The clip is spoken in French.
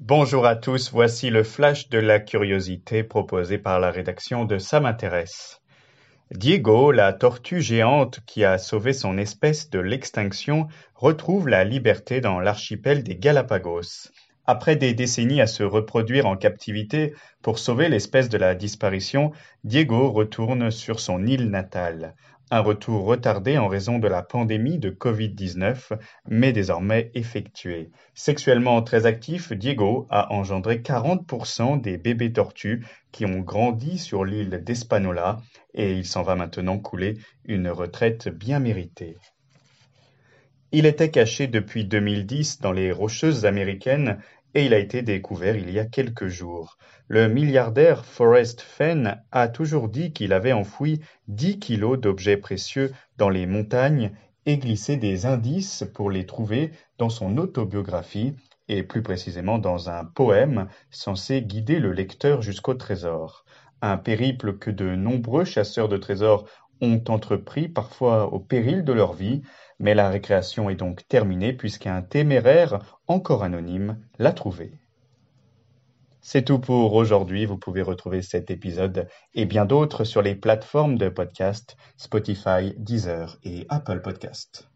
Bonjour à tous, voici le flash de la curiosité proposé par la rédaction de Ça m'intéresse. Diego, la tortue géante qui a sauvé son espèce de l'extinction, retrouve la liberté dans l'archipel des Galapagos. Après des décennies à se reproduire en captivité pour sauver l'espèce de la disparition, Diego retourne sur son île natale. Un retour retardé en raison de la pandémie de Covid-19, mais désormais effectué. Sexuellement très actif, Diego a engendré 40% des bébés tortues qui ont grandi sur l'île d'Espanola et il s'en va maintenant couler une retraite bien méritée. Il était caché depuis 2010 dans les Rocheuses américaines et il a été découvert il y a quelques jours. Le milliardaire Forrest Fenn a toujours dit qu'il avait enfoui 10 kilos d'objets précieux dans les montagnes et glissé des indices pour les trouver dans son autobiographie et plus précisément dans un poème censé guider le lecteur jusqu'au trésor. Un périple que de nombreux chasseurs de trésors ont entrepris, parfois au péril de leur vie, mais la récréation est donc terminée puisqu'un téméraire, encore anonyme, l'a trouvé. C'est tout pour aujourd'hui. Vous pouvez retrouver cet épisode et bien d'autres sur les plateformes de podcast Spotify, Deezer et Apple Podcast.